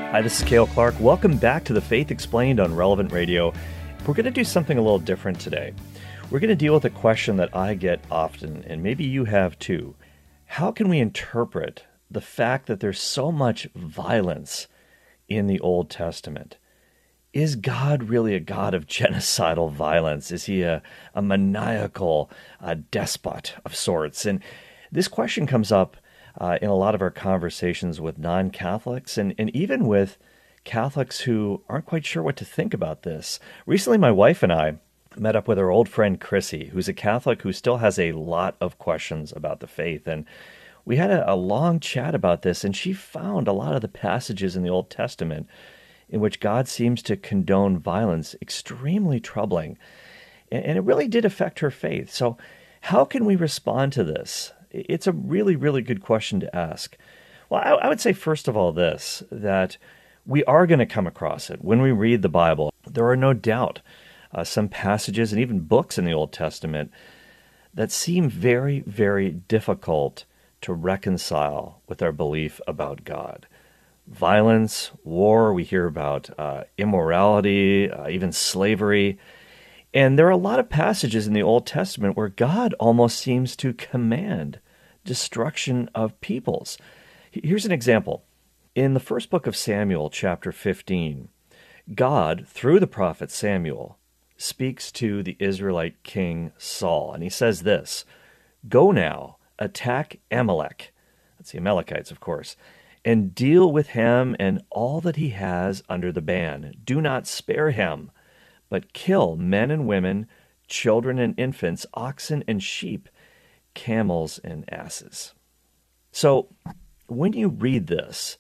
Hi, this is Cale Clark. Welcome back to The Faith Explained on Relevant Radio. We're going to do something a little different today. We're going to deal with a question that I get often, and maybe you have too. How can we interpret the fact that there's so much violence in the Old Testament? Is God really a God of genocidal violence? Is he a maniacal despot of sorts? And this question comes up in a lot of our conversations with non-Catholics and even with Catholics who aren't quite sure what to think about this. Recently, my wife and I met up with our old friend Chrissy, who's a Catholic who still has a lot of questions about the faith. And we had a long chat about this, and she found a lot of the passages in the Old Testament in which God seems to condone violence extremely troubling. And it really did affect her faith. So how can we respond to this? It's a really, really good question to ask. Well, I would say, first of all, this, that we are going to come across it. When we read the Bible, there are no doubt some passages and even books in the Old Testament that seem very, very difficult to reconcile with our belief about God. Violence, war, we hear about immorality, even slavery. And there are a lot of passages in the Old Testament where God almost seems to command destruction of peoples. Here's an example. In the first book of Samuel, chapter 15, God, through the prophet Samuel, speaks to the Israelite king Saul, and he says this, "Go now, attack Amalek," that's the Amalekites, of course, "and deal with him and all that he has under the ban. Do not spare him, but kill men and women, children and infants, oxen and sheep, camels and asses." So when you read this,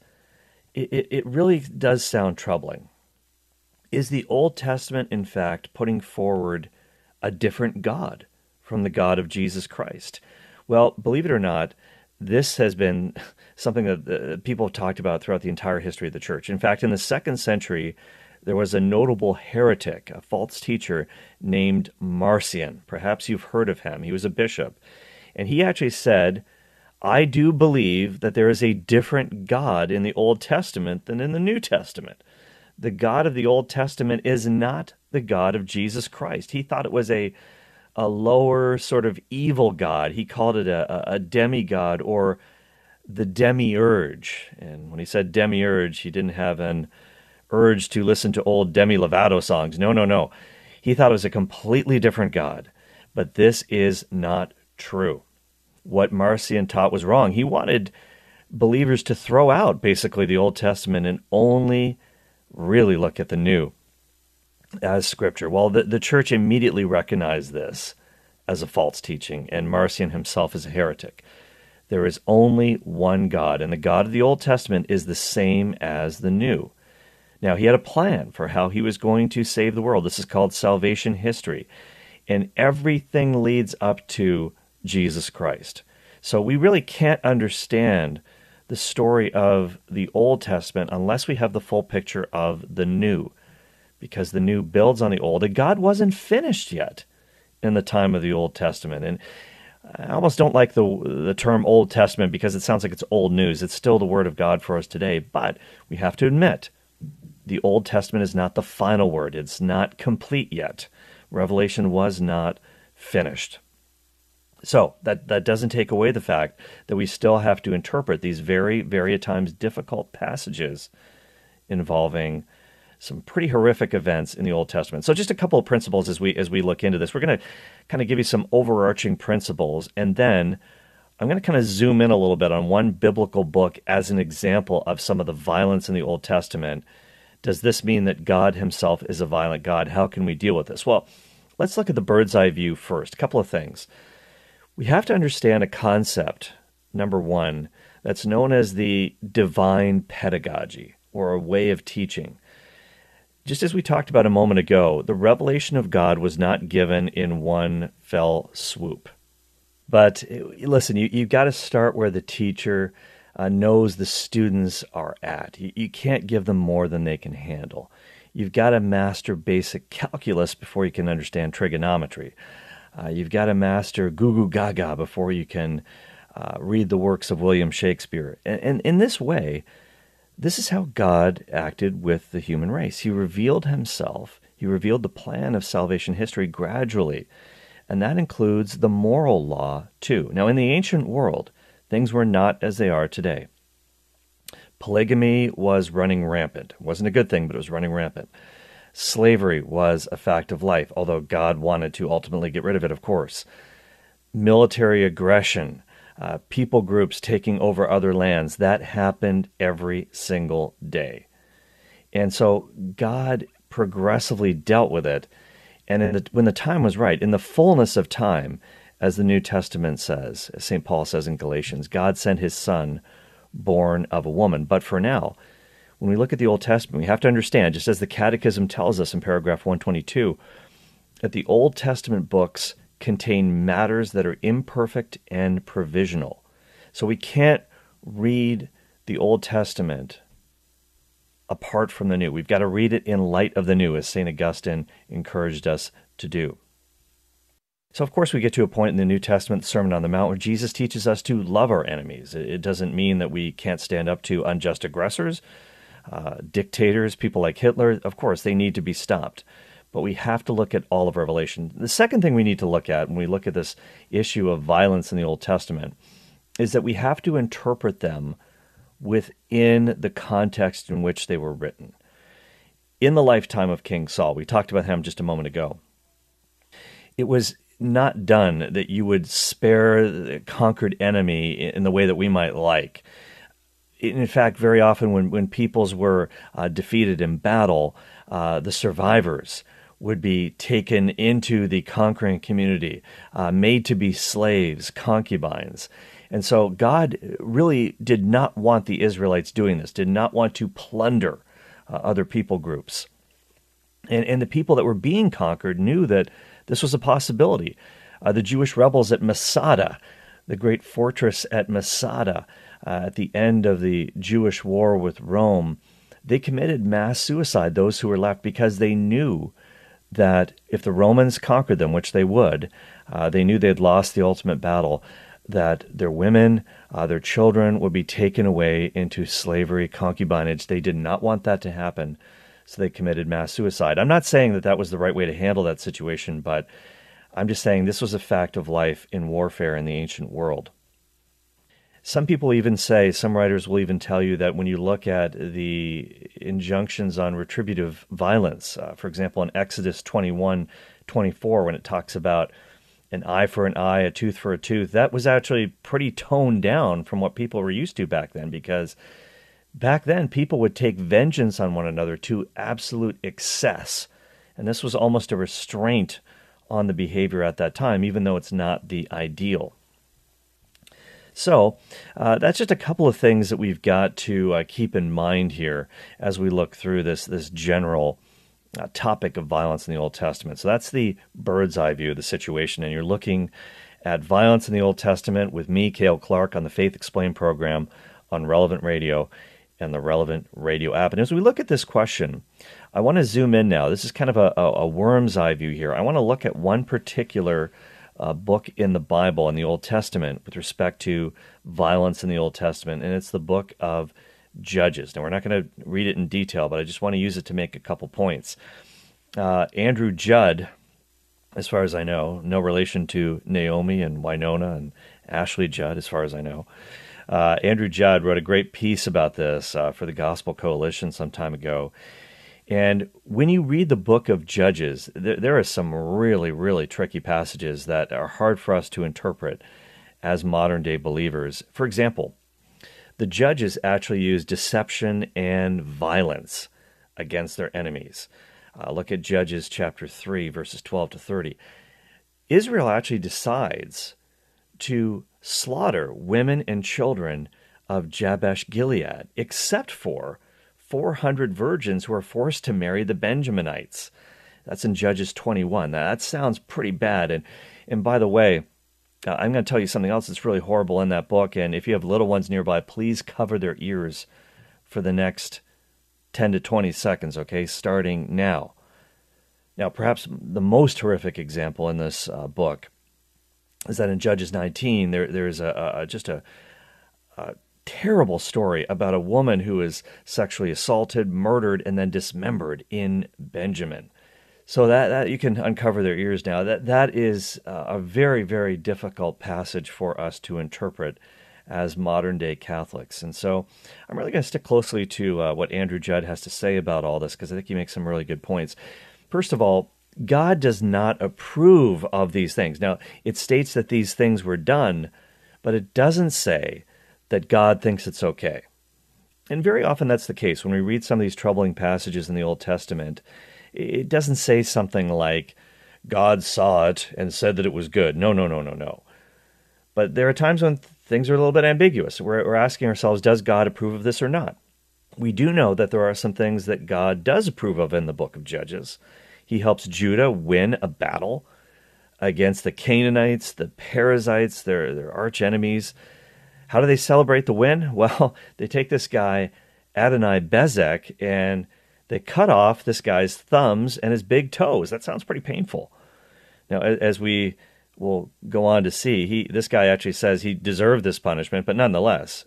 it really does sound troubling. Is the Old Testament, in fact, putting forward a different God from the God of Jesus Christ? Well, believe it or not, this has been something that people have talked about throughout the entire history of the church. In fact, in the 2nd century, there was a notable heretic, a false teacher named Marcion. Perhaps you've heard of him. He was a bishop. And he actually said, "I do believe that there is a different God in the Old Testament than in the New Testament. The God of the Old Testament is not the God of Jesus Christ." He thought it was a lower sort of evil God. He called it a demigod or the demiurge. And when he said demiurge, he didn't have an urge to listen to old Demi Lovato songs. No. He thought it was a completely different God. But this is not true. What Marcion taught was wrong. He wanted believers to throw out basically the Old Testament and only really look at the New as Scripture. Well, the church immediately recognized this as a false teaching, and Marcion himself is a heretic. There is only one God, and the God of the Old Testament is the same as the New. Now, he had a plan for how he was going to save the world. This is called salvation history. And everything leads up to Jesus Christ. So we really can't understand the story of the Old Testament unless we have the full picture of the New, because the New builds on the Old. And God wasn't finished yet in the time of the Old Testament. And I almost don't like the term Old Testament because it sounds like it's old news. It's still the Word of God for us today. But we have to admit, the Old Testament is not the final word. It's not complete yet. Revelation was not finished. So that doesn't take away the fact that we still have to interpret these very, very at times difficult passages involving some pretty horrific events in the Old Testament. So just a couple of principles as we look into this. We're going to kind of give you some overarching principles, and then I'm going to kind of zoom in a little bit on one biblical book as an example of some of the violence in the Old Testament. Does this mean that God himself is a violent God? How can we deal with this? Well, let's look at the bird's eye view first. A couple of things. We have to understand a concept, number one, that's known as the divine pedagogy, or a way of teaching. Just as we talked about a moment ago, the revelation of God was not given in one fell swoop. But listen, you've got to start where the teacher knows the students are at. You can't give them more than they can handle. You've got to master basic calculus before you can understand trigonometry. You've got to master goo goo gaga before you can read the works of William Shakespeare. And in this way, This is how God acted with the human race. He revealed himself. He revealed the plan of salvation history gradually, and that includes the moral law too. Now, in the ancient world, things were not as they are today. Polygamy was running rampant. It wasn't a good thing, but it was running rampant. Slavery was a fact of life, although God wanted to ultimately get rid of it, of course. Military aggression, people groups taking over other lands, that happened every single day. And so God progressively dealt with it. And when the time was right, in the fullness of time, as the New Testament says, as St. Paul says in Galatians, God sent his Son born of a woman. But for now, when we look at the Old Testament, we have to understand, just as the Catechism tells us in paragraph 122, that the Old Testament books contain matters that are imperfect and provisional. So we can't read the Old Testament apart from the New. We've got to read it in light of the New, as St. Augustine encouraged us to do. So, of course, we get to a point in the New Testament, the Sermon on the Mount, where Jesus teaches us to love our enemies. It doesn't mean that we can't stand up to unjust aggressors, dictators, people like Hitler. Of course, they need to be stopped. But we have to look at all of Revelation. The second thing we need to look at when we look at this issue of violence in the Old Testament is that we have to interpret them within the context in which they were written. In the lifetime of King Saul, we talked about him just a moment ago, it was not done that you would spare the conquered enemy in the way that we might like. In fact, very often when peoples were defeated in battle, the survivors would be taken into the conquering community, made to be slaves, concubines. And so God really did not want the Israelites doing this, did not want to plunder other people groups. And the people that were being conquered knew that this was a possibility. The Jewish rebels at Masada, the great fortress at Masada, at the end of the Jewish war with Rome, they committed mass suicide, those who were left, because they knew that if the Romans conquered them, which they would, they knew they had lost the ultimate battle, that their women, their children would be taken away into slavery, concubinage. They did not want that to happen, so they committed mass suicide. I'm not saying that that was the right way to handle that situation, but I'm just saying this was a fact of life in warfare in the ancient world. Some people even say, some writers will even tell you that when you look at the injunctions on retributive violence, for example, in Exodus 21:24, when it talks about an eye for an eye, a tooth for a tooth, that was actually pretty toned down from what people were used to back then, because back then people would take vengeance on one another to absolute excess. And this was almost a restraint on the behavior at that time, even though it's not the ideal. So that's just a couple of things that we've got to keep in mind here as we look through this general topic of violence in the Old Testament. So that's the bird's eye view of the situation, and you're looking at violence in the Old Testament with me, Cale Clark, on the Faith Explained program on Relevant Radio and the Relevant Radio app. And as we look at this question, I want to zoom in now. This is kind of a worm's eye view here. I want to look at one particular book in the Bible, in the Old Testament, with respect to violence in the Old Testament, and it's the book of Judges. Now, we're not going to read it in detail, but I just want to use it to make a couple points. Andrew Judd, as far as I know, no relation to Naomi and Winona and Ashley Judd, as far as I know. Andrew Judd wrote a great piece about this for the Gospel Coalition some time ago. And when you read the book of Judges, there are some really, really tricky passages that are hard for us to interpret as modern-day believers. For example, the judges actually use deception and violence against their enemies. Look at Judges chapter 3, verses 12 to 30. Israel actually decides to slaughter women and children of Jabesh Gilead, except for 400 virgins who are forced to marry the Benjaminites. That's in Judges 21. Now, that sounds pretty bad. And by the way, I'm going to tell you something else that's really horrible in that book. And if you have little ones nearby, please cover their ears for the next 10 to 20 seconds, okay, starting now. Now, perhaps the most horrific example in this book is that in Judges 19, there's just a terrible story about a woman who is sexually assaulted, murdered, and then dismembered in Benjamin. So that you can uncover their ears now. That is a very, very difficult passage for us to interpret as modern-day Catholics. And so I'm really going to stick closely to what Andrew Judd has to say about all this, because I think he makes some really good points. First of all, God does not approve of these things. Now, it states that these things were done, but it doesn't say that God thinks it's okay. And very often that's the case. When we read some of these troubling passages in the Old Testament, it doesn't say something like, God saw it and said that it was good. No, no, no, no, no. But there are times when things are a little bit ambiguous. We're asking ourselves, does God approve of this or not? We do know that there are some things that God does approve of in the book of Judges. He helps Judah win a battle against the Canaanites, the Perizzites, their arch enemies. How do they celebrate the win? Well, they take this guy, Adonai-Bezek, and they cut off this guy's thumbs and his big toes. That sounds pretty painful. Now, as we will go on to see, this guy actually says he deserved this punishment, but nonetheless,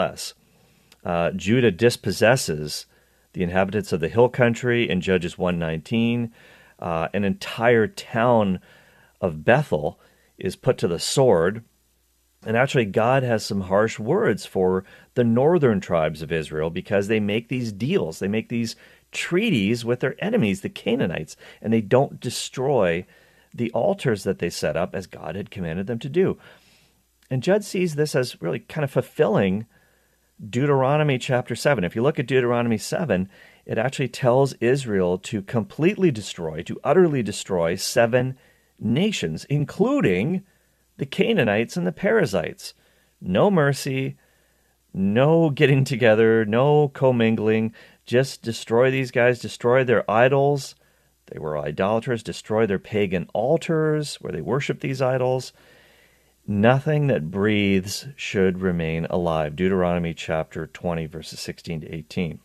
Judah dispossesses the inhabitants of the hill country in Judges 1:19. An entire town of Bethel is put to the sword. And actually, God has some harsh words for the northern tribes of Israel because they make these deals. They make these treaties with their enemies, the Canaanites, and they don't destroy the altars that they set up as God had commanded them to do. And Judd sees this as really kind of fulfilling Deuteronomy chapter 7. If you look at Deuteronomy 7, it actually tells Israel to completely destroy, to utterly destroy 7 nations, including the Canaanites and the Perizzites. No mercy, no getting together, no commingling. Just destroy these guys, destroy their idols. They were idolaters. Destroy their pagan altars where they worship these idols. Nothing that breathes should remain alive. Deuteronomy chapter 20, verses 16 to 18.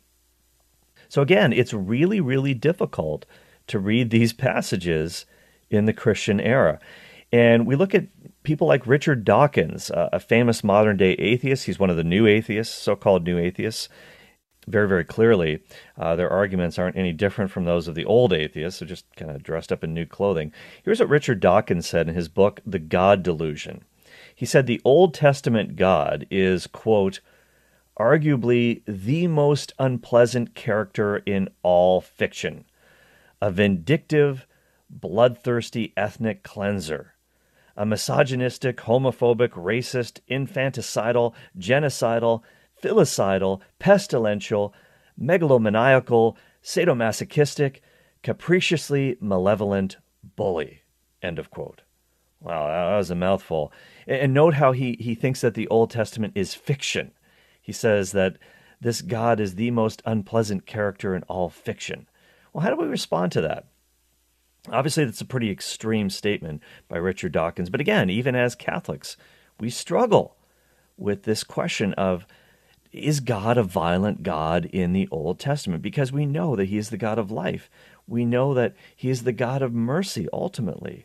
So again, it's really, really difficult to read these passages in the Christian era. And we look at people like Richard Dawkins, a famous modern-day atheist. He's one of the new atheists, so-called new atheists. Very, very clearly, their arguments aren't any different from those of the old atheists. They're just kind of dressed up in new clothing. Here's what Richard Dawkins said in his book, The God Delusion. He said the Old Testament God is, quote, arguably the most unpleasant character in all fiction, a vindictive, bloodthirsty ethnic cleanser, a misogynistic, homophobic, racist, infanticidal, genocidal, filicidal, pestilential, megalomaniacal, sadomasochistic, capriciously malevolent bully. End of quote. Wow, that was a mouthful. And note how he thinks that the Old Testament is fiction. He says that this God is the most unpleasant character in all fiction. Well, how do we respond to that? Obviously, that's a pretty extreme statement by Richard Dawkins. But again, even as Catholics, we struggle with this question of, is God a violent God in the Old Testament? Because we know that he is the God of life. We know that he is the God of mercy, ultimately.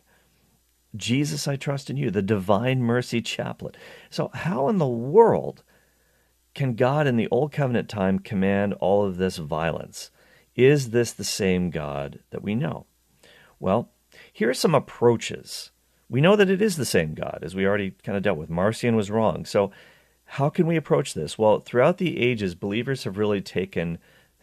Jesus, I trust in you, the divine mercy chaplet. So how in the world can God in the Old Covenant time command all of this violence? Is this the same God that we know? Well, here are some approaches. We know that it is the same God, as we already kind of dealt with. Marcion was wrong. So how can we approach this? Well, throughout the ages, believers have really taken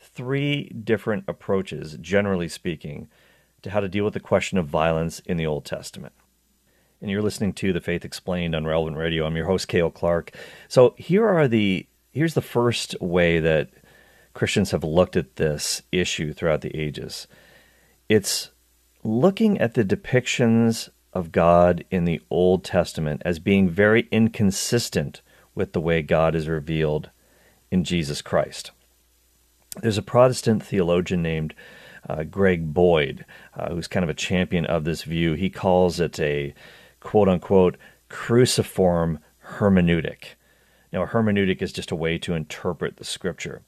3 different approaches, generally speaking, to how to deal with the question of violence in the Old Testament. And you're listening to The Faith Explained on Relevant Radio. I'm your host, Cale Clark. So here's the first way that Christians have looked at this issue throughout the ages. It's looking at the depictions of God in the Old Testament as being very inconsistent with the way God is revealed in Jesus Christ. There's a Protestant theologian named Greg Boyd, who's kind of a champion of this view. He calls it a quote-unquote cruciform hermeneutic. Now, a hermeneutic is just a way to interpret the Scripture.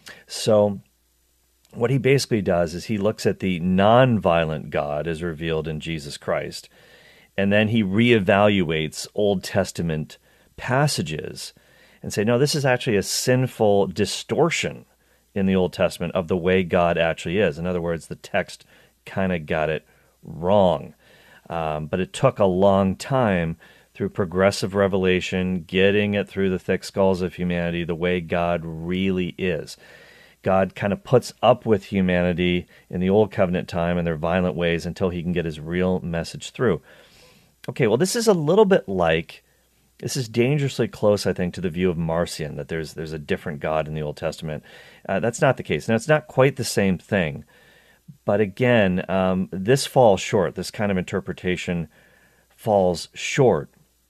So what he basically does is he looks at the non-violent God as revealed in Jesus Christ, and then he reevaluates Old Testament passages and say, no, this is actually a sinful distortion in the Old Testament of the way God actually is. In other words, the text kind of got it wrong. But it took a long time through progressive revelation, getting it through the thick skulls of humanity the way God really is. God kind of puts up with humanity in the Old Covenant time and their violent ways until he can get his real message through. Okay, well, this is a little bit like, this is dangerously close, I think, to the view of Marcion, that there's a different God in the Old Testament. That's not the case. Now, it's not quite the same thing. But again, this falls short. This kind of interpretation falls short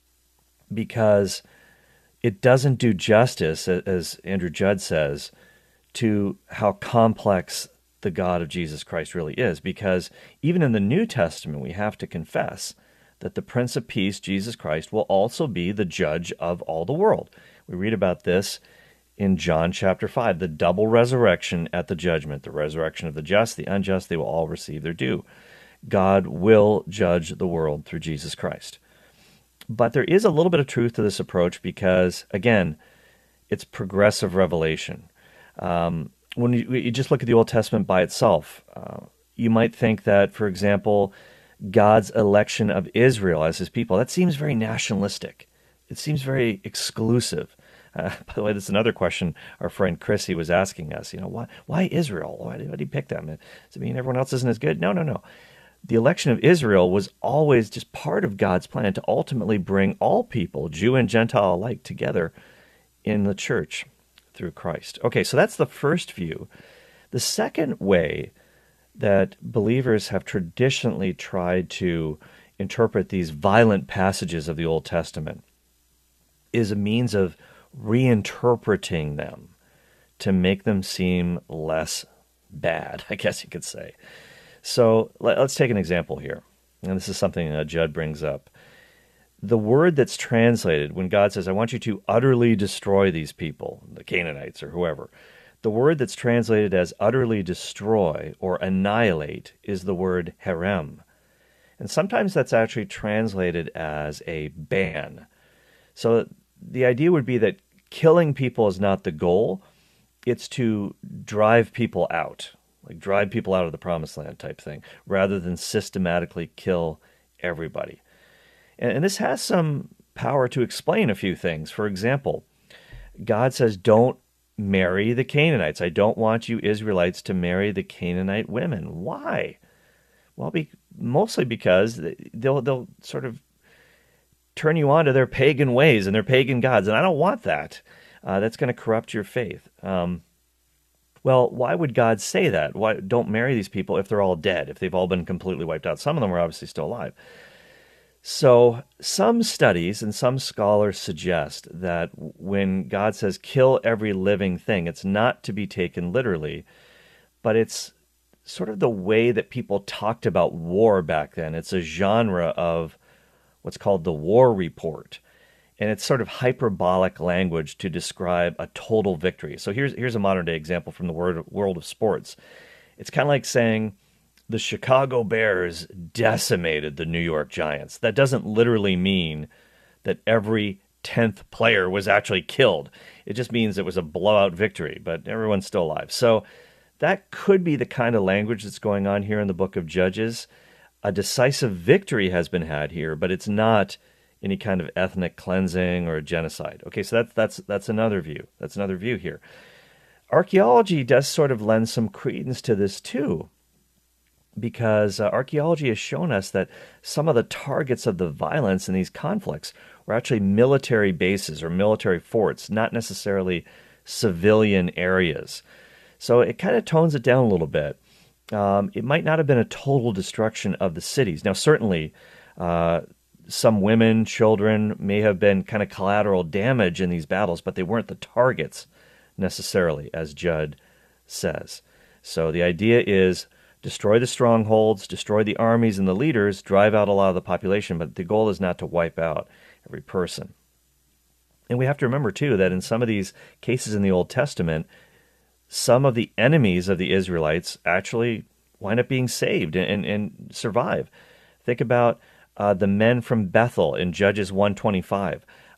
because it doesn't do justice, as Andrew Judd says, to how complex the God of Jesus Christ really is. Because even in the New Testament, we have to confess that the Prince of Peace, Jesus Christ, will also be the judge of all the world. We read about this in John chapter 5, the double resurrection at the judgment, the resurrection of the just, the unjust, they will all receive their due. God will judge the world through Jesus Christ. But there is a little bit of truth to this approach because, again, it's progressive revelation. When you just look at the Old Testament by itself, you might think that, for example, God's election of Israel as his people, that seems very nationalistic. It seems very exclusive. By the way, that's another question our friend Chrissy was asking us. Why Israel? Why did he pick them? Does it mean everyone else isn't as good? No. The election of Israel was always just part of God's plan to ultimately bring all people, Jew and Gentile alike, together in the church through Christ. Okay, so that's the first view. The second way that believers have traditionally tried to interpret these violent passages of the Old Testament is a means of reinterpreting them to make them seem less bad, I guess you could say. So let's take an example here. And this is something Judd brings up. The word that's translated when God says, I want you to utterly destroy these people, the Canaanites or whoever, the word that's translated as utterly destroy or annihilate is the word herem. And sometimes that's actually translated as a ban. So the idea would be that killing people is not the goal. It's to drive people out, like drive people out of the promised land type thing, rather than systematically kill everybody. And this has some power to explain a few things. For example, God says, don't marry the Canaanites. I don't want you Israelites to marry the Canaanite women. Why? Well, mostly because they'll sort of turn you on to their pagan ways and their pagan gods, and I don't want that. That's going to corrupt your faith. Well, why would God say that? Why don't marry these people if they're all dead, if they've all been completely wiped out? Some of them are obviously still alive. So some studies and some scholars suggest that when God says kill every living thing, it's not to be taken literally, but it's sort of the way that people talked about war back then. It's a genre of what's called the war report. And it's sort of hyperbolic language to describe a total victory. So here's a modern day example from the world of sports. It's kind of like saying the Chicago Bears decimated the New York Giants. That doesn't literally mean that every 10th player was actually killed. It just means it was a blowout victory, but everyone's still alive. So that could be the kind of language that's going on here in the book of Judges. A decisive victory has been had here, but it's not any kind of ethnic cleansing or genocide. Okay, so that's another view. That's another view here. Archaeology does sort of lend some credence to this too, because archaeology has shown us that some of the targets of the violence in these conflicts were actually military bases or military forts, not necessarily civilian areas. So it kind of tones it down a little bit. It might not have been a total destruction of the cities. Now, certainly, some women, children may have been kind of collateral damage in these battles, but they weren't the targets necessarily, as Judd says. So the idea is destroy the strongholds, destroy the armies and the leaders, drive out a lot of the population, but the goal is not to wipe out every person. And we have to remember, too, that in some of these cases in the Old Testament, some of the enemies of the Israelites actually wind up being saved and survive. Think about the men from Bethel in Judges 1:25.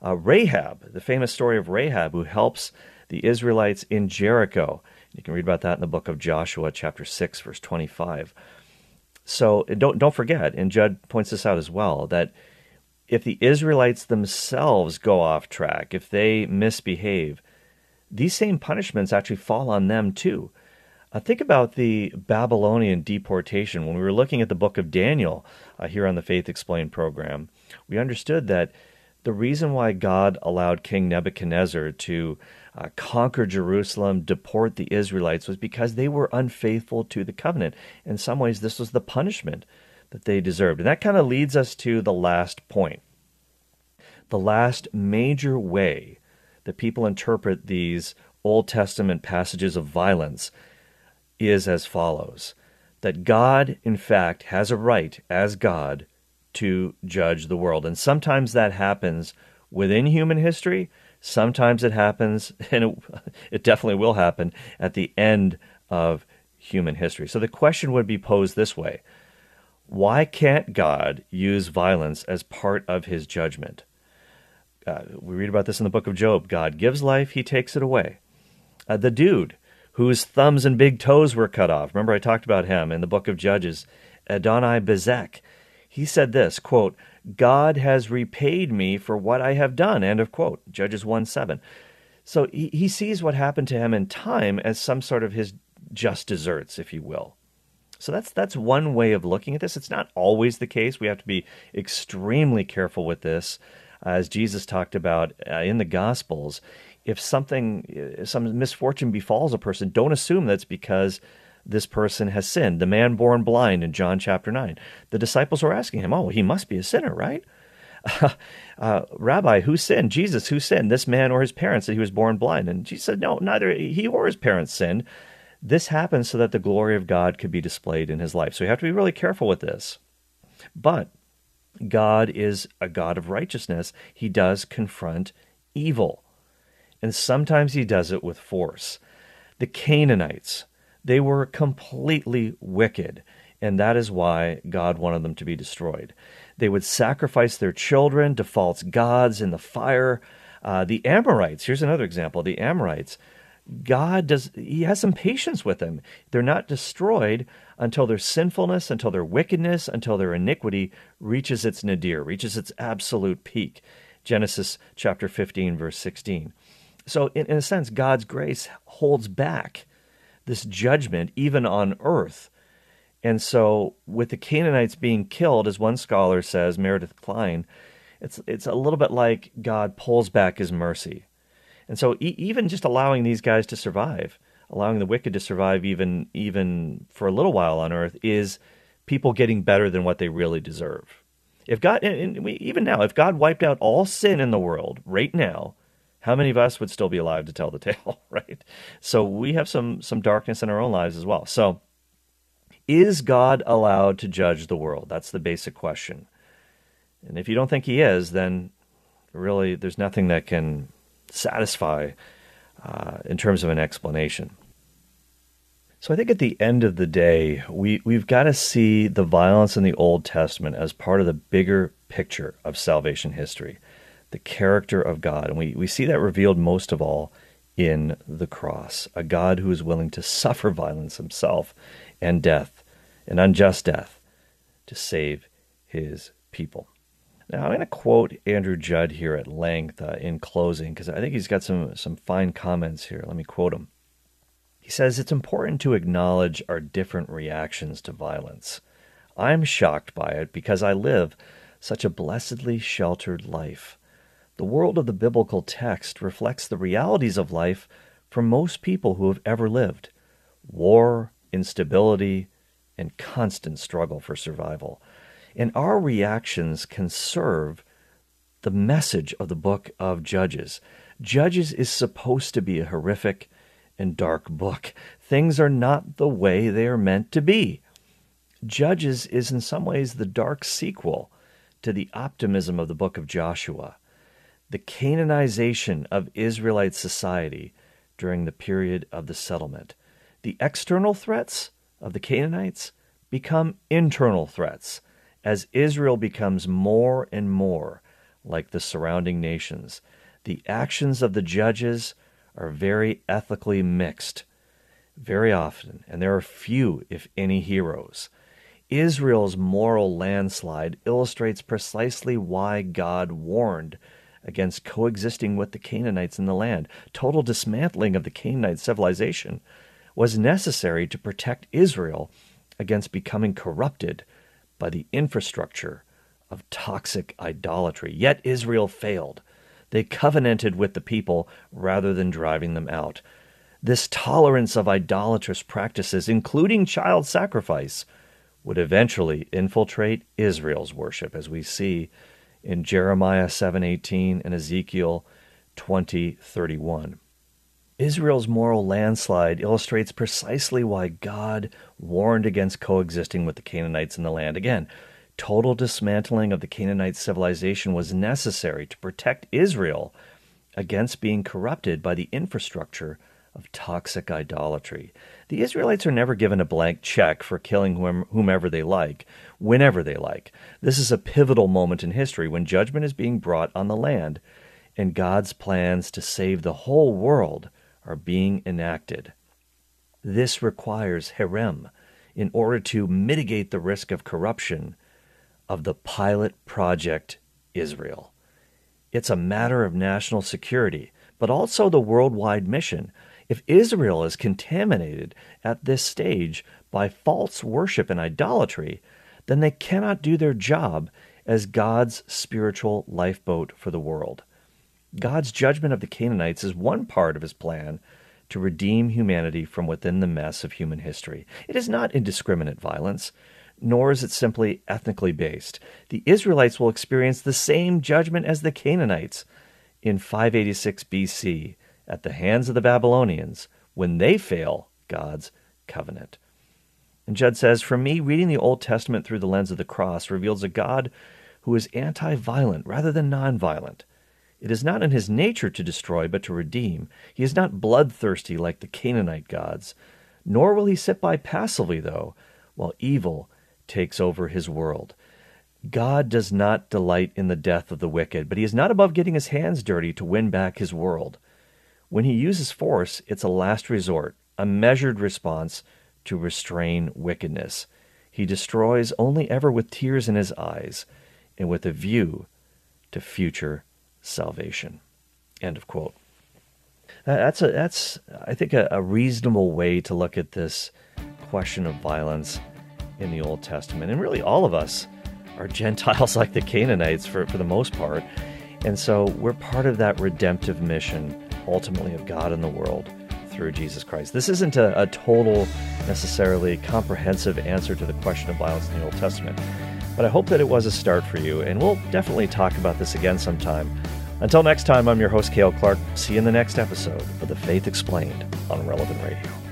Rahab, the famous story of Rahab, who helps the Israelites in Jericho. You can read about that in the book of Joshua, chapter 6, verse 25. So don't forget, and Judd points this out as well, that if the Israelites themselves go off track, if they misbehave, these same punishments actually fall on them too. Think about the Babylonian deportation. When we were looking at the book of Daniel here on the Faith Explained program, we understood that the reason why God allowed King Nebuchadnezzar to conquer Jerusalem, deport the Israelites, was because they were unfaithful to the covenant. In some ways, this was the punishment that they deserved. And that kind of leads us to the last point. The last major way that people interpret these Old Testament passages of violence is as follows: that God, in fact, has a right, as God, to judge the world. And sometimes that happens within human history. Sometimes it happens, and it definitely will happen, at the end of human history. So the question would be posed this way: why can't God use violence as part of his judgment? We read about this in the book of Job. God gives life, he takes it away. The dude whose thumbs and big toes were cut off, remember I talked about him in the book of Judges, Adoni-Bezek. He said this, quote, "God has repaid me for what I have done," end of quote, Judges 1:7. So he sees what happened to him in time as some sort of his just deserts, if you will. So that's one way of looking at this. It's not always the case. We have to be extremely careful with this. As Jesus talked about in the Gospels, if some misfortune befalls a person, don't assume that's because this person has sinned. The man born blind in John chapter 9. The disciples were asking him, he must be a sinner, right? Rabbi, who sinned? Jesus, who sinned? This man or his parents that he was born blind? And Jesus said, no, neither he or his parents sinned. This happened so that the glory of God could be displayed in his life. So you have to be really careful with this. But God is a God of righteousness. He does confront evil. And sometimes he does it with force. The Canaanites, they were completely wicked, and that is why God wanted them to be destroyed. They would sacrifice their children to false gods in the fire. The Amorites, here's another example. The Amorites, he has some patience with them. They're not destroyed until their sinfulness, until their wickedness, until their iniquity reaches its nadir, reaches its absolute peak. Genesis chapter 15, verse 16. So in a sense, God's grace holds back this judgment even on earth. And so with the Canaanites being killed, as one scholar says, Meredith Klein, it's a little bit like God pulls back his mercy. And so even just allowing these guys to survive, allowing the wicked to survive even for a little while on earth, is people getting better than what they really deserve. If God, even now, if God wiped out all sin in the world right now, how many of us would still be alive to tell the tale, right? So we have some darkness in our own lives as well. So is God allowed to judge the world? That's the basic question. And if you don't think he is, then really there's nothing that can satisfy in terms of an explanation. So I think at the end of the day, we've got to see the violence in the Old Testament as part of the bigger picture of salvation history, the character of God. And we see that revealed most of all in the cross, a God who is willing to suffer violence himself and death, an unjust death, to save his people. Now, I'm going to quote Andrew Judd here at length in closing, because I think he's got some fine comments here. Let me quote him. He says, "It's important to acknowledge our different reactions to violence. I'm shocked by it because I live such a blessedly sheltered life. The world of the biblical text reflects the realities of life for most people who have ever lived: war, instability, and constant struggle for survival. And our reactions can serve the message of the book of Judges. Judges is supposed to be a horrific and dark book. Things are not the way they are meant to be. Judges is in some ways the dark sequel to the optimism of the book of Joshua, the Canaanization of Israelite society during the period of the settlement. The external threats of the Canaanites become internal threats as Israel becomes more and more like the surrounding nations. The actions of the judges are very ethically mixed, very often, and there are few, if any, heroes. Israel's moral landslide illustrates precisely why God warned against coexisting with the Canaanites in the land. Total dismantling of the Canaanite civilization was necessary to protect Israel against becoming corrupted by the infrastructure of toxic idolatry. Yet Israel failed. They covenanted with the people rather than driving them out. This tolerance of idolatrous practices, including child sacrifice, would eventually infiltrate Israel's worship, as we see in Jeremiah 7:18 and Ezekiel 20:31. Israel's moral landslide illustrates precisely why God warned against coexisting with the Canaanites in the land. Again, total dismantling of the Canaanite civilization was necessary to protect Israel against being corrupted by the infrastructure of toxic idolatry. The Israelites are never given a blank check for killing whomever they like, whenever they like. This is a pivotal moment in history when judgment is being brought on the land, and God's plans to save the whole world are being enacted. This requires herem in order to mitigate the risk of corruption of the pilot project Israel. It's a matter of national security, but also the worldwide mission. If Israel is contaminated at this stage by false worship and idolatry, then they cannot do their job as God's spiritual lifeboat for the world. God's judgment of the Canaanites is one part of his plan to redeem humanity from within the mess of human history. It is not indiscriminate violence, nor is it simply ethnically based. The Israelites will experience the same judgment as the Canaanites in 586 BC at the hands of the Babylonians when they fail God's covenant. And Judd says, for me, reading the Old Testament through the lens of the cross reveals a God who is anti-violent rather than non-violent. It is not in his nature to destroy, but to redeem. He is not bloodthirsty like the Canaanite gods, nor will he sit by passively, though, while evil takes over his world. God does not delight in the death of the wicked, but he is not above getting his hands dirty to win back his world. When he uses force, it's a last resort, a measured response to restrain wickedness. He destroys only ever with tears in his eyes and with a view to future salvation. End of quote. That's I think, a reasonable way to look at this question of violence in the Old Testament. And really all of us are Gentiles like the Canaanites for the most part. And so we're part of that redemptive mission, ultimately, of God in the world through Jesus Christ. This isn't a total, necessarily comprehensive answer to the question of violence in the Old Testament, but I hope that it was a start for you, and we'll definitely talk about this again sometime. Until next time, I'm your host, Cale Clark. See you in the next episode of The Faith Explained on Relevant Radio.